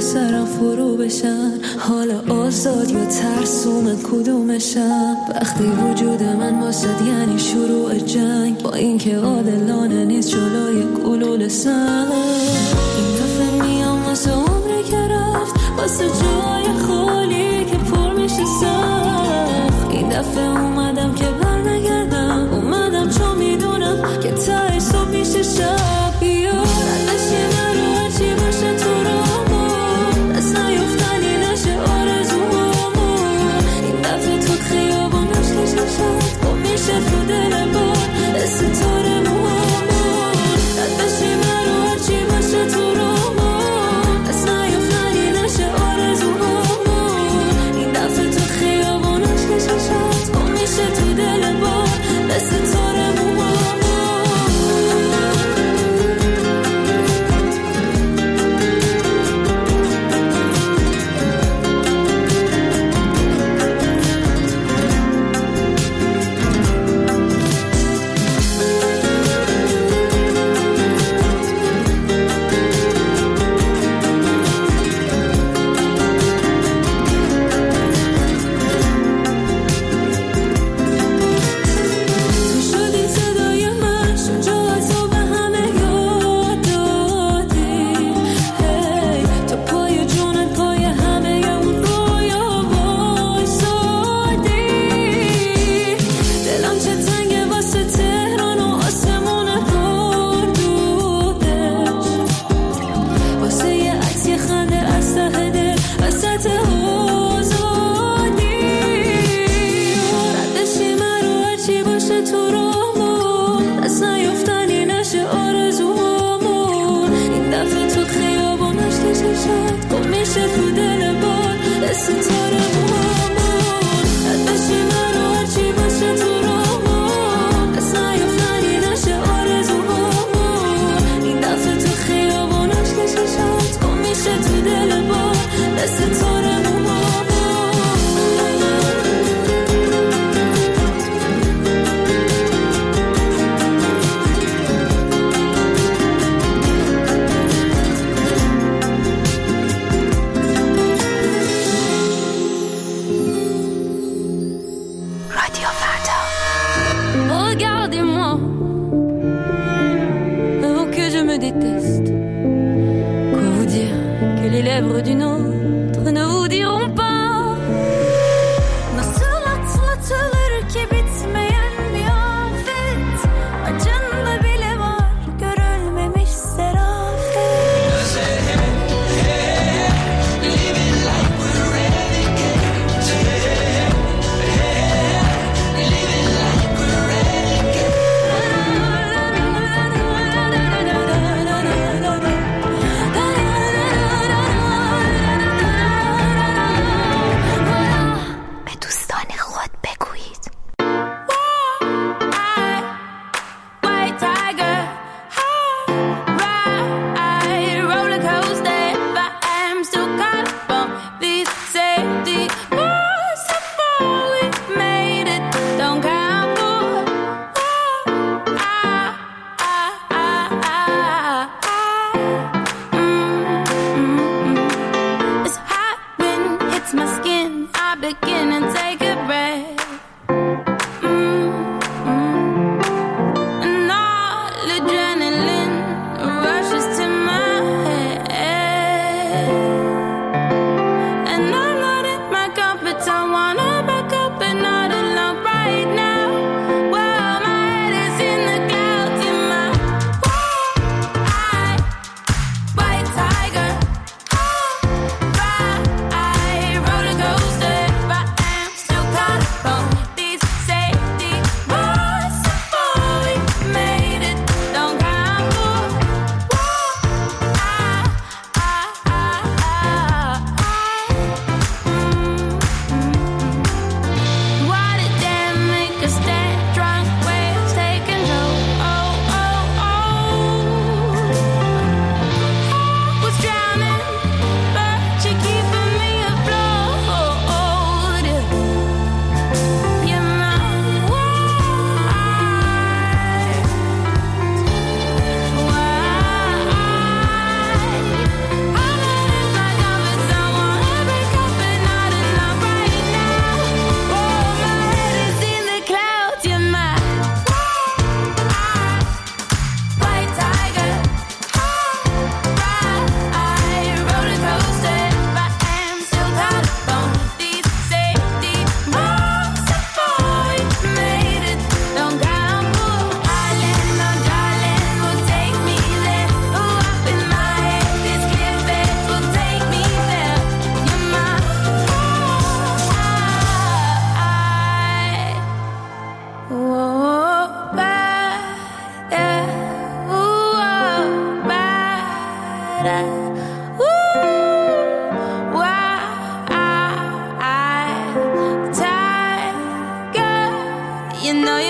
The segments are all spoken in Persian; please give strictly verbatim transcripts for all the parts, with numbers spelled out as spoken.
سرم فرو بشن، حالا آزاد یا ترسوم کدومشم. وقتی وجود من واسد یعنی شروع جنگ، با اینکه عادلانه نیست جلوی گلوله سنگ. این دفعه میام واسه عمری که رفت، واسه جای خالی که پر میشه سخت. این دفعه اومدم که بر نگردم، اومدم چون میدونم که تهش صبح میشه شب. بیا ردشی من رو هرچی باشه تو رامون، از نیفتنی نشه آرزوهامون. این دفعه تو خیابانش کششت گم میشه تو دل بار ستاره موهامون. ردشی من رو هرچی باشه تو رامون، از نیفتنی نشه آرزوهامون. این دفعه تو خیابانش کششت گم میشه تو دل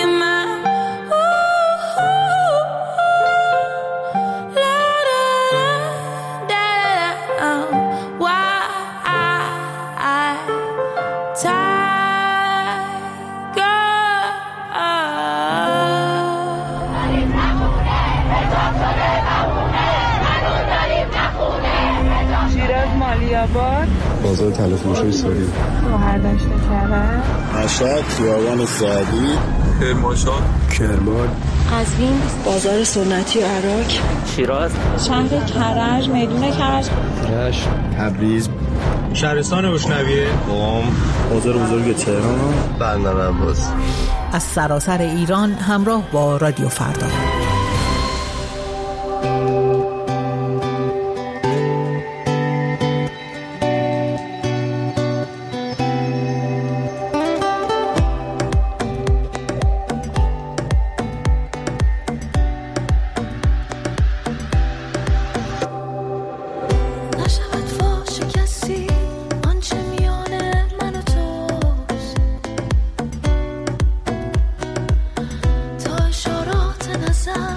بازار تلفروشی ساری شهردشت کرد مشهد خیابان سعدی کرمانشاه کرمان قزوین بازار سنتی عراق شیراز شهر کرج میدون کرج رشت تبریز شهرستان بشنویه قم بازار بزرگ تهران بندر عباس از سراسر ایران همراه با رادیو فردا. تا اشارات نظر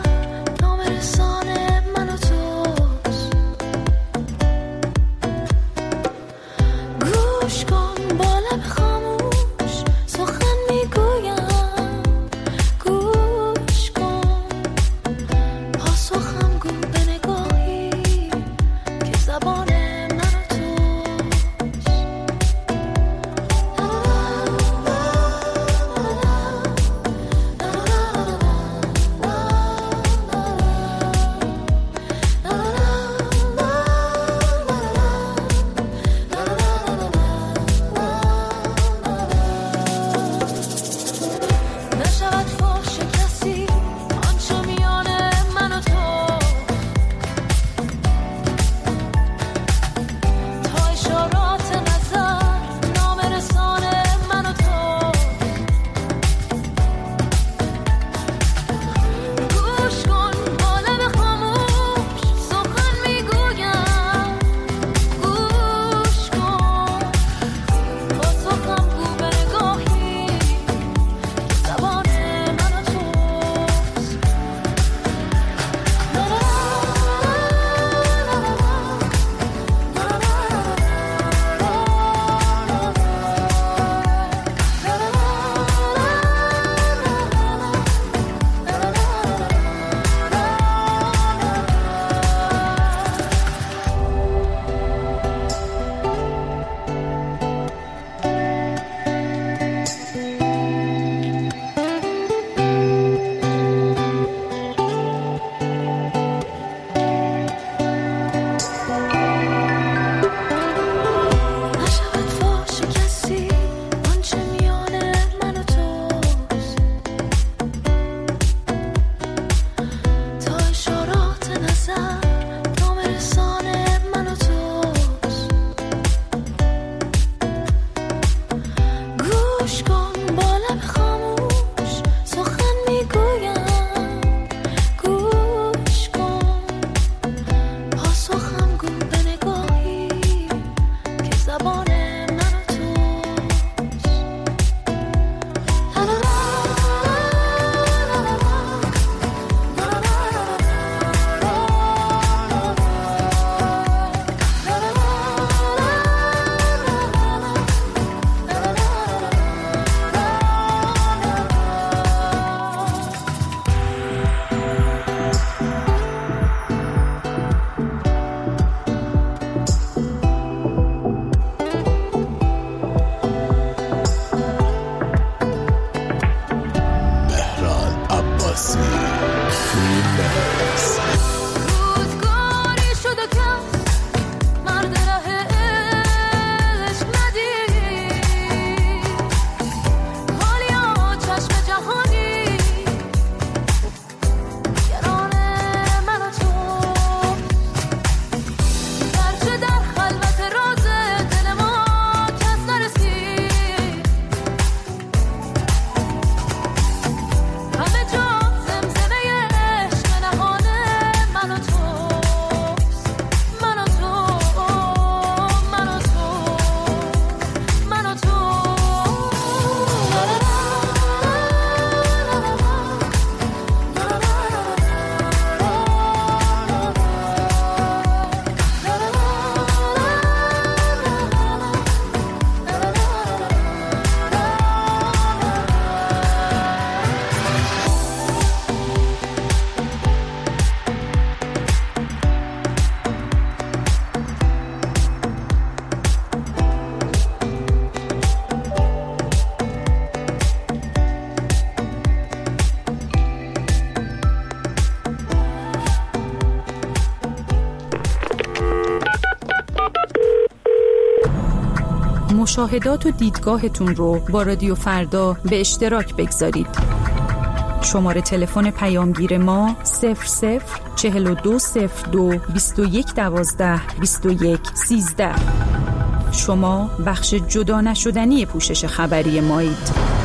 مشاهدات و دیدگاهتون رو با رادیو فردا به اشتراک بگذارید. شماره تلفن پیامگیر ما صفر صفر چهل و دو صفر دو بیست و یک دوازده بیست و یک سیزده. شما بخش جدا نشدنی پوشش خبری مایید.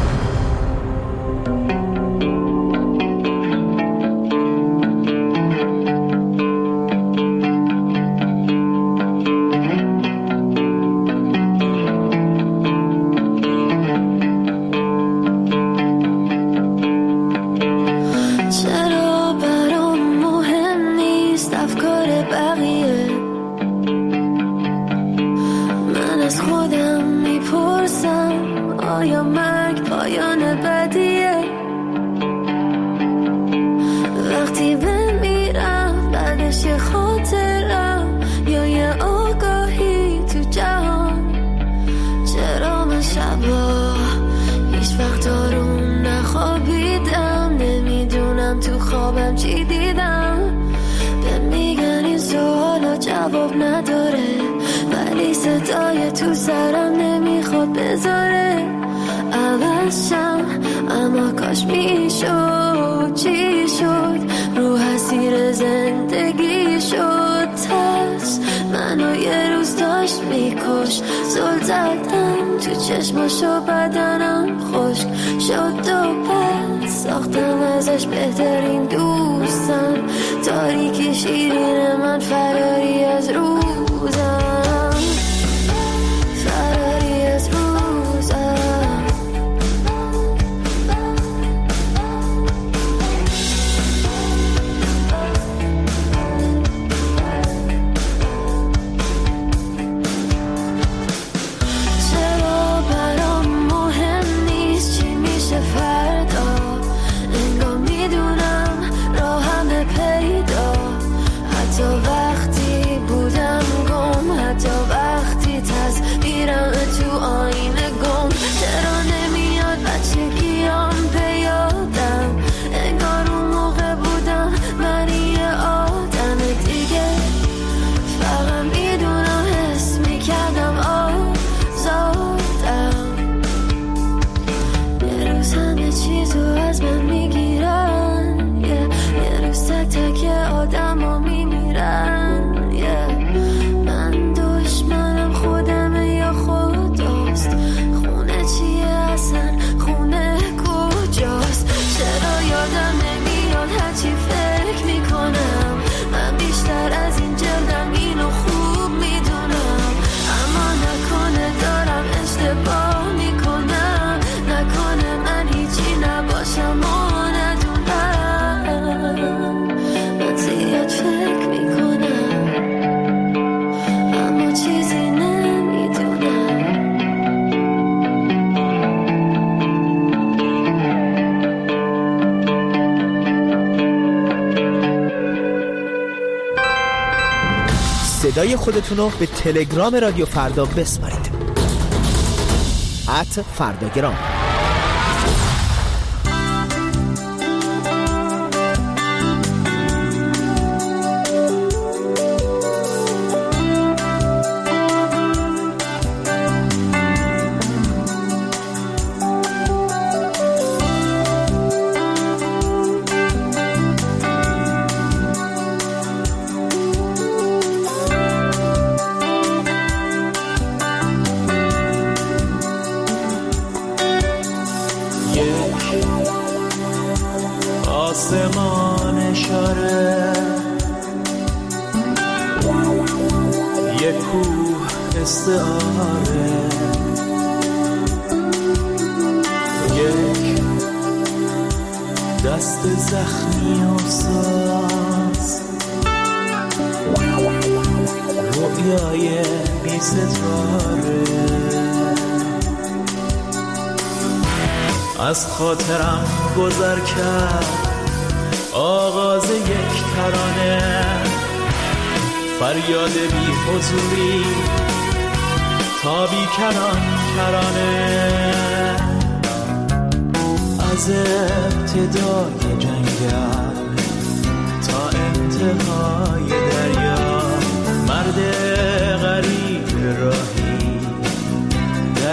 چشماشو بدنم خشک شد و پس ساختم ازش بهترین دوستم. تاریکی شیرین من فراری از روزم، فراری از روزم. صدای خودتون رو به تلگرام رادیو فردا بسپارید. ات فرداگرام. آسمان اشاره، یک کوه استعاره، یک دست زخمی و ساز، رویای بی ستاره از خاطرم گذر کرد. آغاز یک ترانه، فریاد بی حضوری تا بی کران کرانه، از ابتدای جنگل تا انتهای دریا، مرد غریب راهی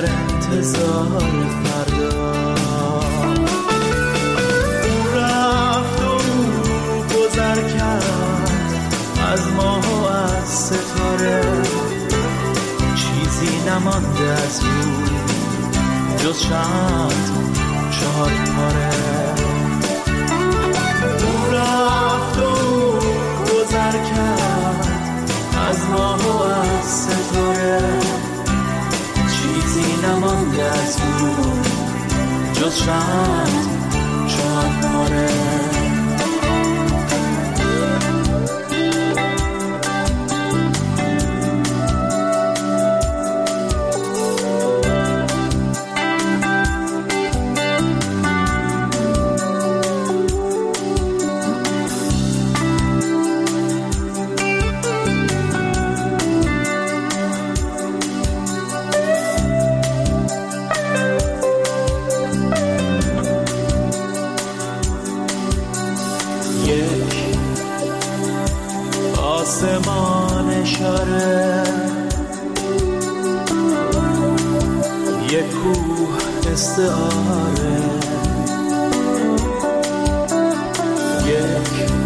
نمانده از او جز چند چهار پاره. او رفت و گذر کرد از ماه و از ستاره، چیزی نمانده از او جز چند چهار پاره. آسمان اشاره، یک کوه استعاره، یک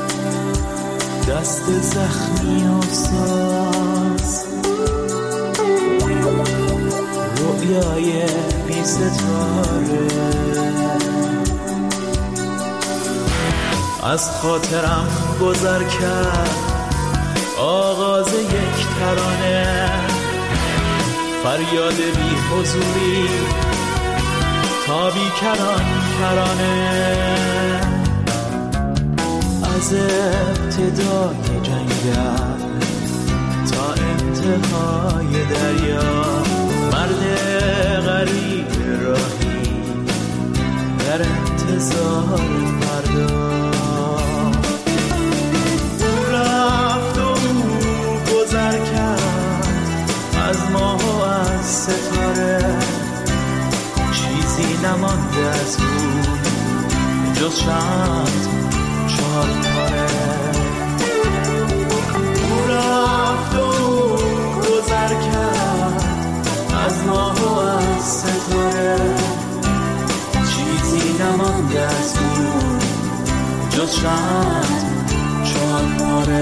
دست زخمی و ساز، رویای بی ستاره. از خاطرم گذر کرد آغاز یک ترانه، فریاد بی حضوری تا بی کران کرانه. از ابتدای جنگل تا انتهای دریا، مرد غریب راهی در انتظار فردا. از ماه و از ستاره، چیزی نمانده از او جز چند چهار پاره. او رفت و گذر کرد از ماه و از ستاره، چیزی نمانده از او جز چند چهار پاره.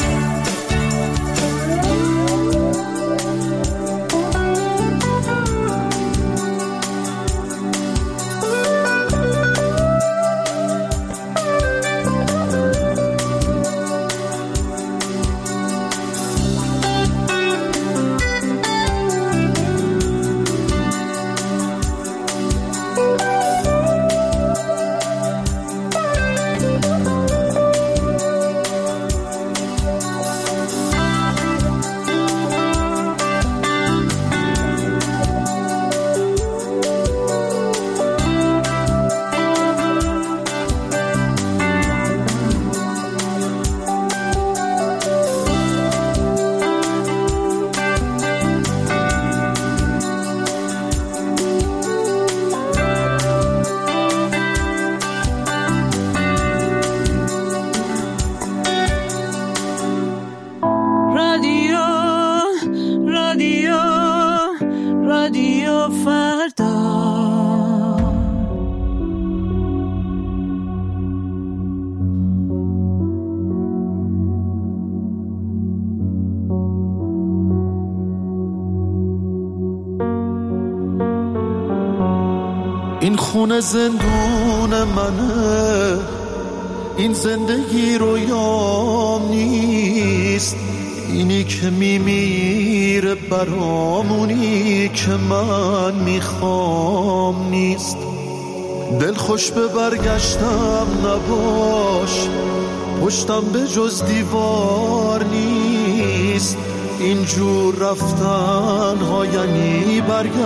این خونه زندون منه، این زندگی رویام نیست، اینی که میمیره برامونی که من میخوام نیست. دل خوش به برگشتم نباش، پشتم به جز دیوار نیست، اینجور رفتن ها یعنی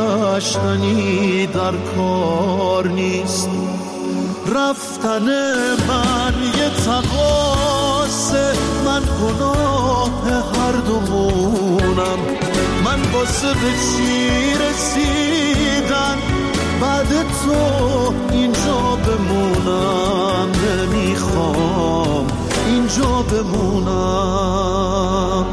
برگشتنی در کار نیست. رفتن من یه تقاصه، من گناه هر دومونم، من واسه به چی رسیدن بعد تو اینجا بمونم، نمیخوام اینجا بمونم.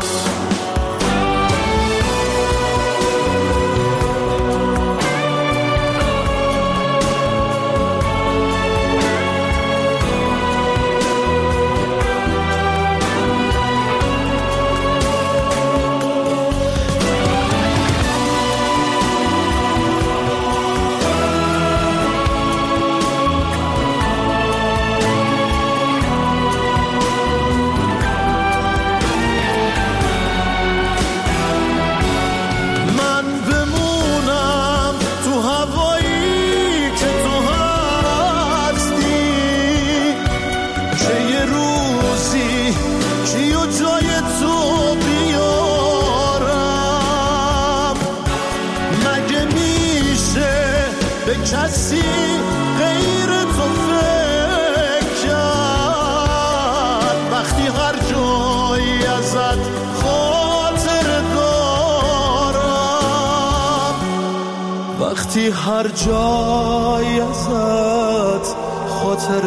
وقتی هر جای ازت خاطر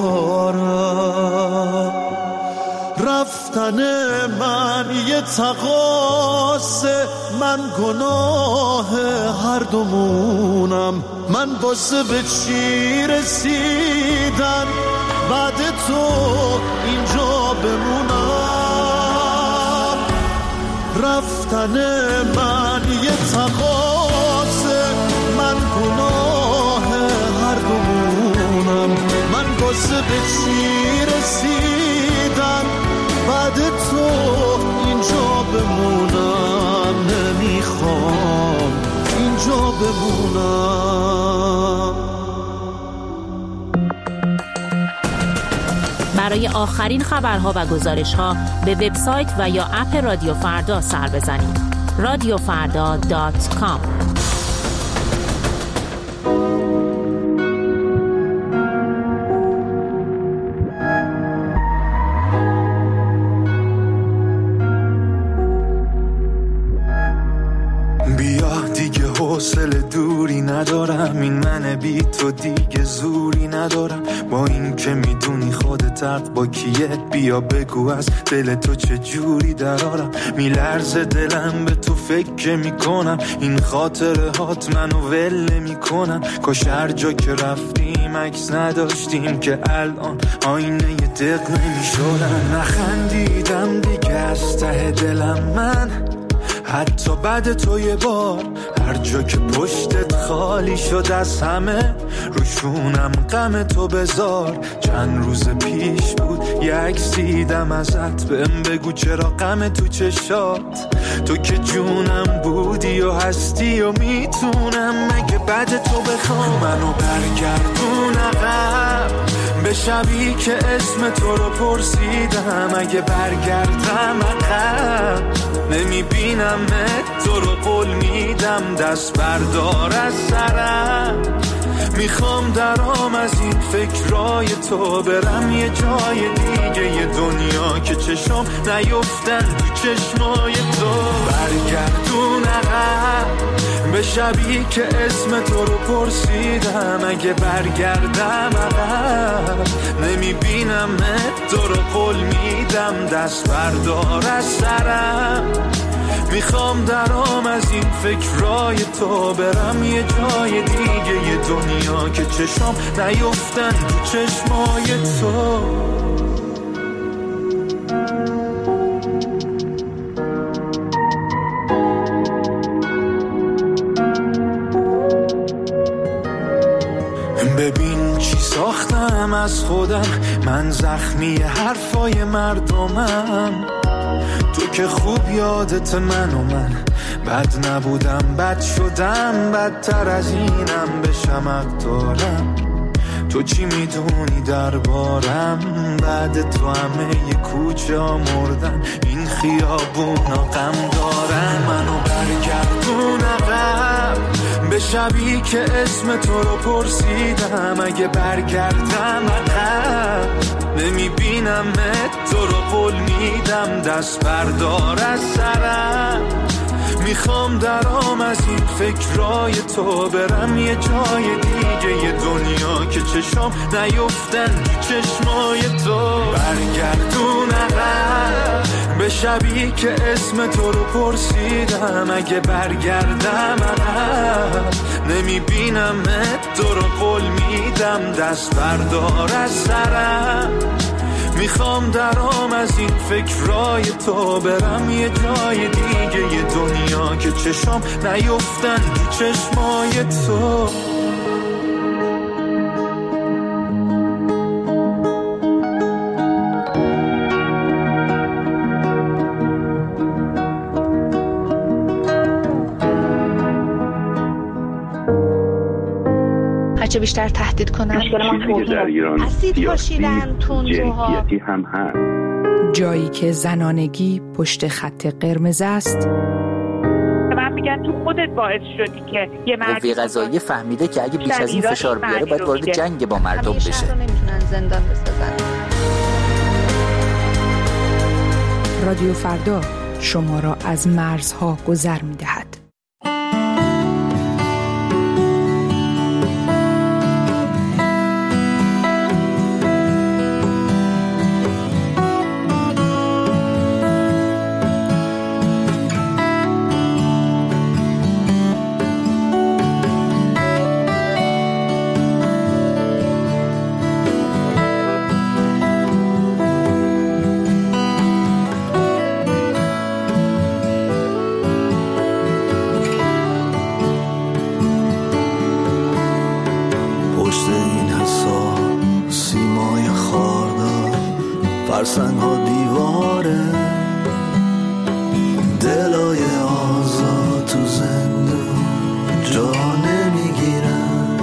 دارم، رفتن من یه تقاصه، من گناه هر دومونم. من واسه به چی رسیدن بعد تو اینجا بمونم، رفتن من یه تقاصه، من گناه هر دومونم. من واسه به چی رسیدن بعد تو اینجا بمونم، نمیخوام اینجا بمونم. برای آخرین خبرها و گزارش‌ها به وبسایت و یا اپ رادیو فردا سر بزنید. رادیو فردا دات کام. حوصله دوری ندارم، این من بی تو دیگه زوری ندارم. با این که میدونی خودت حق با کیه، بیا بگو از دل تو چه جوری درارم. میلرزه دلم به تو فکر میکنم، این خاطره هات منو ول میکنم. کاش هر جا که رفتیم عکس نداشتیم که الان آینه ی دق نمیشدم. نخندیدم دیگه از ته دلم من، حتی بعد تو یه بار هر جا که پشتت خالی شد از همه، روشونم غم تو بذار. چند روز پیش بود یه عکس دیدم ازت، بهم بگو چرا غم تو چشات. تو که جونم بودی و هستی و میتونم مگه بعد تو بخوام منو برگردون عقب به شبی که اسم تو رو پرسیدم. اگه برگردم عقب نمیبینم تو رو، قول میدم دست بردار از سرم. میخوام درام از این فکرای تو برم یه جای دیگه، یه دنیا که چشم نیفتن تو چشمای تو. برگردون عقب به شبی که اسم تو رو پرسیدم. اگه برگردم عقب نمیبینم تو رو، قول میدم دست بردار از سرم. میخوام درام از این فکرای تو برم یه جای دیگه، یه دنیا که چشم نیفتن تو چشمای تو. ببین چی ساختم از خودم، من زخمی حرفای مردمم. تو که خوب یادت من و من بد نبودم، بد شدم، بدتر از اینم بشم حق دارم. تو چی میدونی دربارم، بعد تو همه ی کوچه ها مردن، این خیابونا غم دارن. منو برگردون عقب به شبی که اسم تو رو پرسیدم. اگه برگردم عقب نمیبینم تو رو، قول میدم دست بردار از سرم. میخوام درام از این فکرای تو برم یه جای دیگه، یه دنیا که چشم نیفتن تو چشمای تو. برگردون عقب به شبی که اسم تو رو پرسیدم. اگه برگردم عقب نمیبینم تو رو، قول میدم دست بردار از سرم. میخوام درام از این فکرای تو برم یه جای دیگه، یه دنیا که چشم نیفتن تو چشمای تو. هرچه بیشتر تهدید کنن چیزی که در ایران سیاسی جنسیتی هم هست. جایی که زنانگی پشت خط قرمز است. من میگم تو خودت باعث شدی که یه مردی قوه قضاییه فهمیده که اگه بیش از این فشار بیاره باید وارد جنگ با مردم بشه. همیشه رو نمیتونن زندان بسازن. رادیو فردا شما را از مرزها گذر میدهد. فرسنگ ها دیواره، دلای آزاد تو زندون جا نمیگیرن.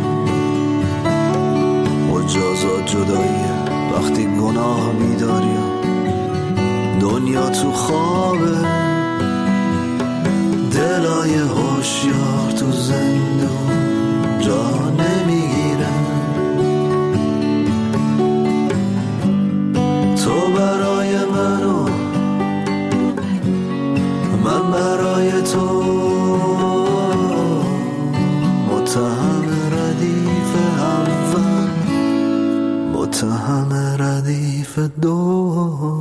مجازات جداییه وقتی گناه میداری، دنیا تو خوابه، دلای هوشیار تو زندون جا نمیگیرن. تو برای من و من برای تو، متهم ردیف اول، متهم ردیف دو.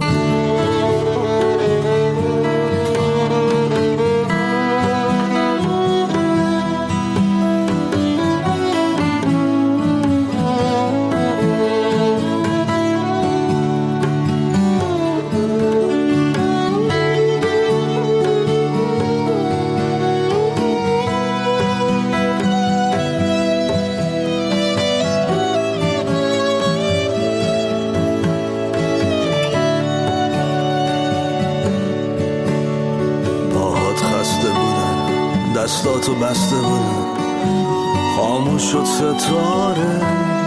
دستاتو بسته بودم، خاموش شد ستاره،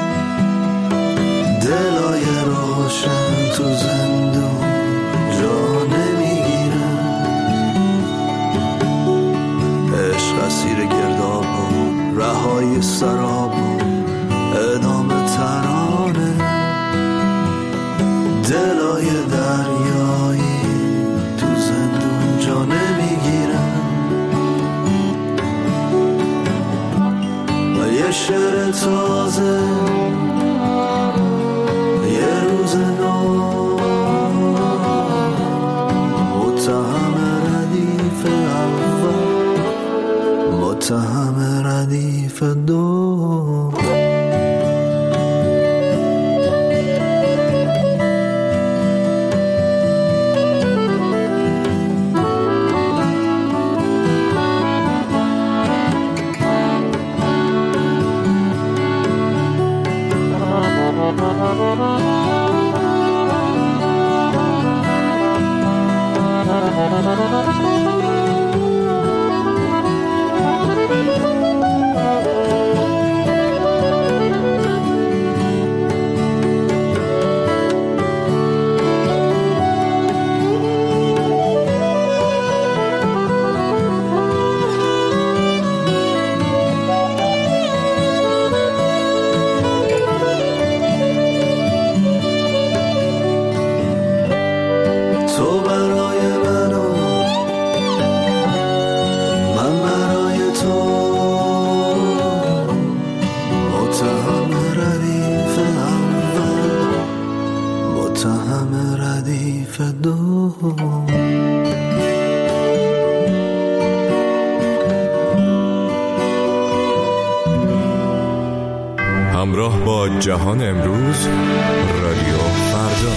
دلای روشن تو زندون جا نمیگیرن. عشق اسیر گرداب و رهای سراب و ادامه ترانه، دلای دریایی تو زندون جا نمیگیرن. یه شعر تازه، یه روز نو، متهم ردیف اول، متهم ردیف دو. همراه با جهان امروز، رادیو فردا.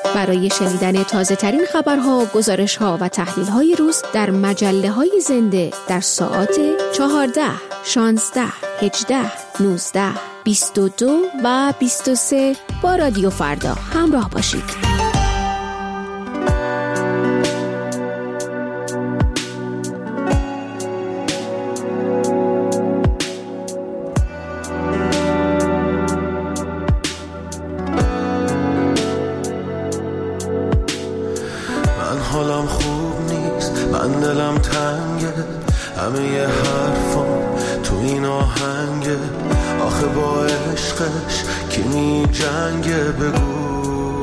برای شنیدن تازه ترین خبرها، گزارشها و تحلیل‌های روز در مجله‌های زنده در ساعات چهارده، شانزده، هجده، نوزده، بیست و دو و بیست و سه با رادیو فردا همراه باشید. حالم خوب نیست، من دلم تنگه، همه ی حرفام تو این آهنگه، آخه با عشقش کی می جنگه بگو.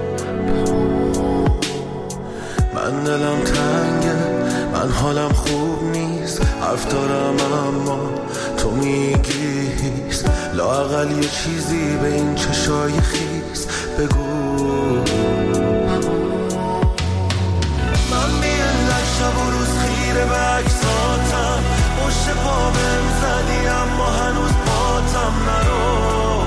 من دلم تنگه، من حالم خوب نیست، حرف دارم اما تو میگی هیست، لااقل یه چیزی به این چشای خیس بگو. شب و روز خیره به عکساتم، پشت پا بهم زدی اما هنوز پاتم نرو.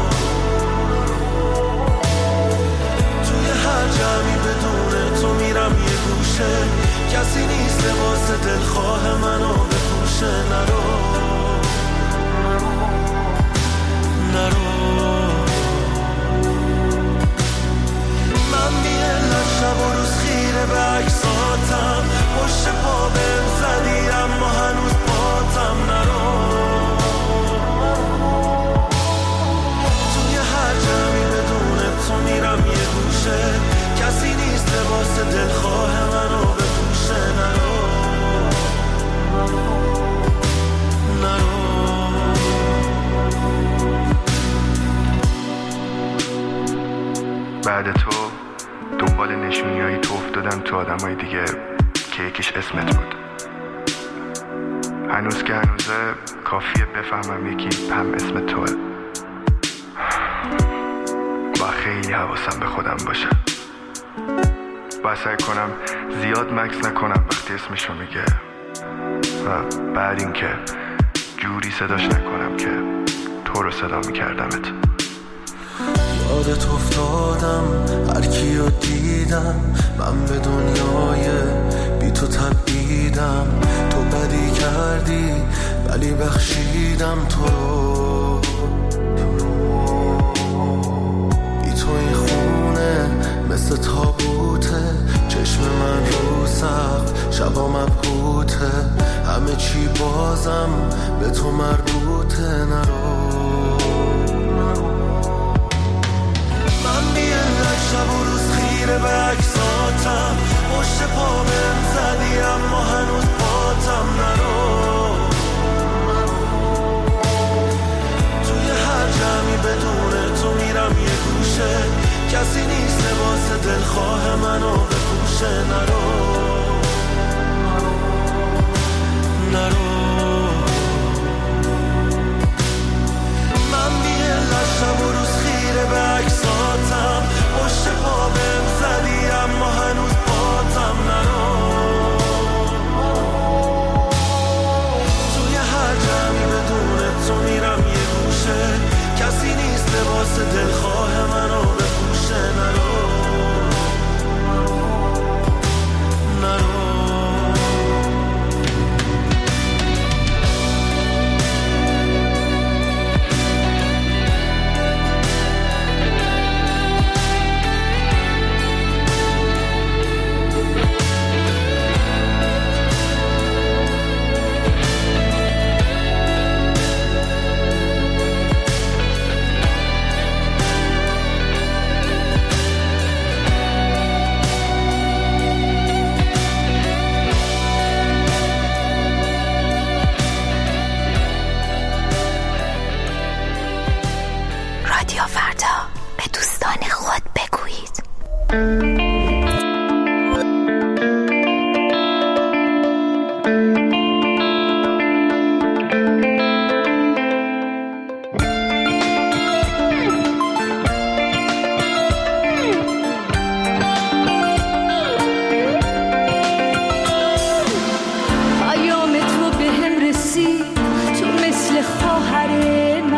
توی هر جمعی بدون تو میرم یه گوشه، کسی نیست واسه دلخواه منو بپوشه. نرو نرو من بی‌علت شب و روز خیره به عکساتم، پشت پا بهم زدی اما هنوز پاتم نرو. توی هر جمعی بدون تو میرم یه گوشه، کسی نیست واسه دلخواه منو بپوشه. نرو نرو بعد تو دنبال نشونیایی تو افتادم تو آدمای دیگه که یکیش اسمت بود. هنوز که هنوزه کافیه بفهمم یکی هم اسم توه. با خیلی حواسم به خودم باشه، با سعی کنم زیاد مکس نکنم وقتی اسمشو میگه و بعد این که جوری صداش نکنم که تو رو صدا میکردمت. یادت افتادم هر کیو دیدم، من به دنیای بی تو تبعیدم. تو بدی کردی ولی بخشیدم تو رو. بی تو این خونه مثل تابوته، چشم من رو سقف شبا مبهوته، همه چی بازم به تو مربوطه. نرو شب و روز خیره به عکساتم، پشت پا بهم زدی اما هنوز پاتم نرو. توی هر جمعی بدون تو میرم یه گوشه، کسی نیست واسه دلخواه منو بپوشه. نرو نرو من بی‌علت شب و روز خیره به عکساتم، پشت پا بهم زدی اما هنوز پاتم نرو. توی هر جمعی بدون تو میرم یه گوشه، کسی نیست واسه دلخواه منو بپوشه. نرو نرو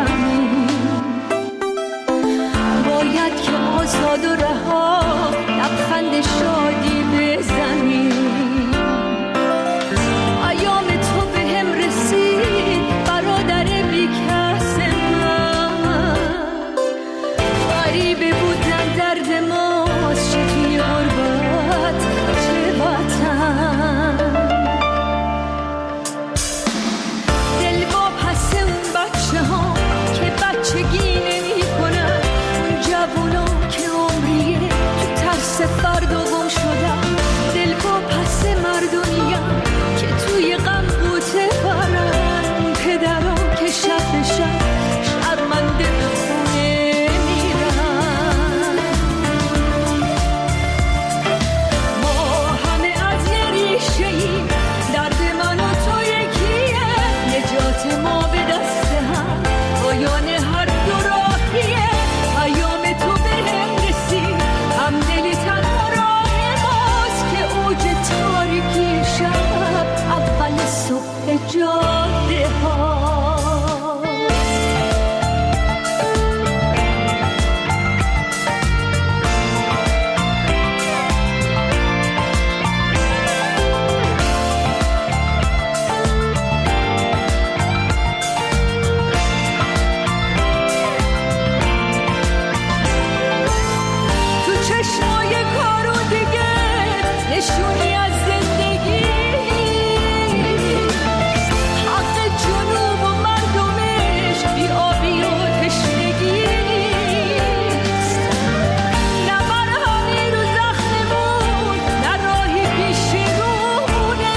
آزاد و رها لبخند شادی بزنیم. ایام تو به هم رسید برادر بیکس من، غریبه بودن درد ماست، چه توی غربت چه وطن. دل با پس اون بچه ها که بچگی نمی کنن، اون جوونا که عمریه تو ترس فردا گم شدن. دل با پس مردمیم که توی غم بوته برن، اون پدرها که شب شب شرمنده به خونه میرن. ما همه از یه ریشه ایم، درد من و تو یکیه، نجات ما به دست هم، پایان هر دو راهیه. ایام تو به هم رسید، هم دلی تنها راه ماست که اوج تاریکی شب اول صبح جاده ها. تو چشمای کارو دیگه نشونی از زندگی، حق جنوب و مردمش بی آبی و تشنگی نیست. نه مرهمی رو زخممون، نه راهی پیشرونه.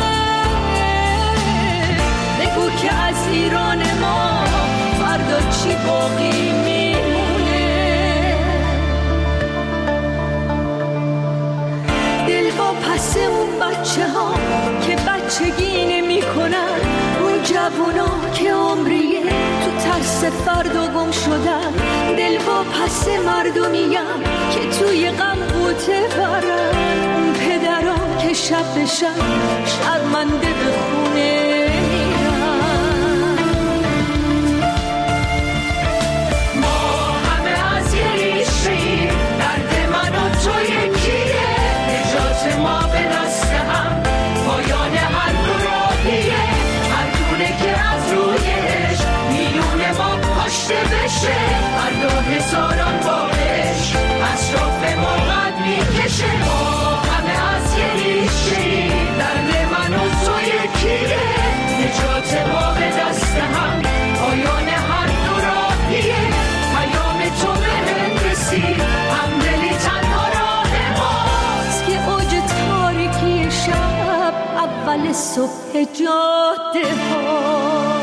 بگو که از ایران ما فردا چی باقی میمونه. دل با پس اون بچه ها که بچگی نمی کنن، اون جوونا که عمریه تو ترس فردا گم شدن. دل با پس مردمیم که توی غم بوته برن، اون پدرها که شب به شب شرمنده به خونه میرن. ما همه از یه ریشه‌ایم، درد من و تو یکیه، نجات ما به دست هم، پایان هر دو راهیه. هر دونه که از رویش میون ما کاشته بشه، هر دو هزاران بارش اطراف ما قد میکشه. ما همه از یه ریشه‌ایم، درد من و تو یکیه، نجات ما به دست هم، پایان هر دو راهیه. پیام تو به هم رسید، هم دلی تنها راه ماست که اوج تاریکی شب اول صبح جاده ها.